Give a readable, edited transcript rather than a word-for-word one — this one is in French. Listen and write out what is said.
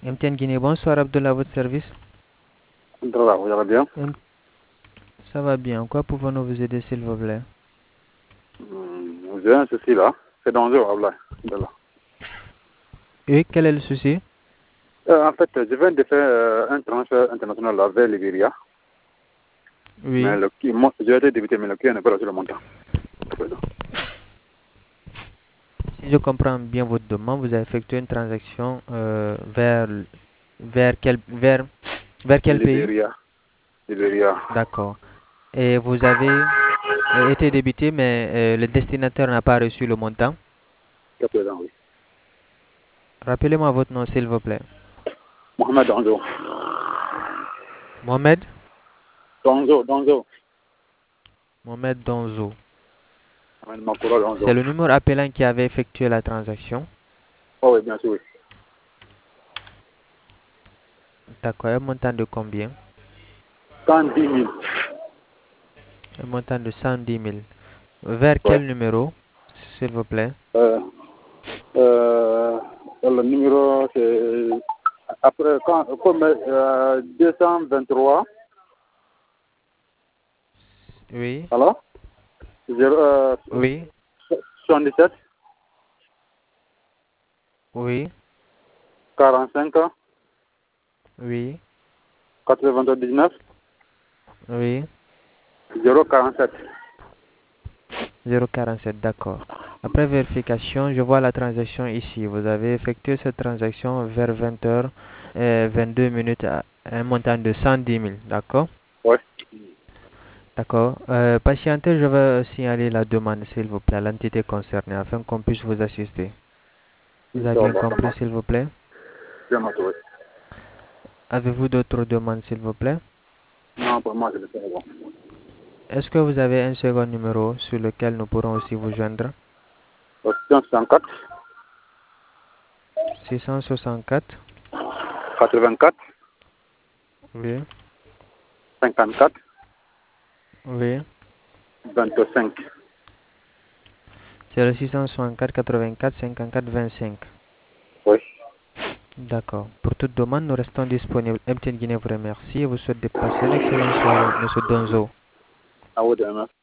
MTN Guinée, bonsoir Abdullah, à votre service. Alhamdulillah, vous allez bien? M- Ça va bien. Quoi pouvons-nous vous aider, s'il vous plaît? J'ai un souci là. C'est dangereux, Ablaï. Alhamdulillah. Et quel est le souci? En fait, je viens de faire un transfert international là, vers Libéria. Oui. Mais j'ai été débuté, mais le client n'est pas reçu le montant. Si je comprends bien votre demande, vous avez effectué une transaction vers quel pays? Libéria. Libéria. D'accord. Et vous avez été débité, mais le destinataire n'a pas reçu le montant. Jusqu'à présent, oui. Rappelez-moi votre nom, s'il vous plaît. Mohamed Donzo. Mohamed? Donzo. Mohamed Donzo. Mohamed Makura C'est Donzo. le numéro appelant qui avait effectué la transaction. Oh oui, bien sûr, oui. D'accord. Un montant de combien? 110 000. Un montant de 110 000. Vers Ouais. quel numéro, s'il vous plaît? Euh, le numéro, c'est après, comme 223. Oui, Alors? oui, 77, oui, 45, oui, 99, oui. 047. 047, d'accord. Après vérification, je vois la transaction ici. Vous avez effectué cette transaction vers 20 h 22 minutes à un montant de 110 000, d'accord? Ouais. D'accord. Patientez, je vais signaler la demande, s'il vous plaît, à l'entité concernée afin qu'on puisse vous assister. Vous avez bien Inch'Allah, ça compris, marche. s'il vous plaît? Bien noté, ouais. Avez-vous d'autres demandes, s'il vous plaît? Non, pour moi, c'est le bon. Est-ce que vous avez un second numéro sur lequel nous pourrons aussi vous joindre? 664, 664, 84, oui, 54, oui. 25. C'est le 664 84 54 25. Oui. D'accord. Pour toute demande, nous restons disponibles. MTN Guinée vous remercie et vous souhaite de passer une excellente soirée, Monsieur Donzo. À vous de même.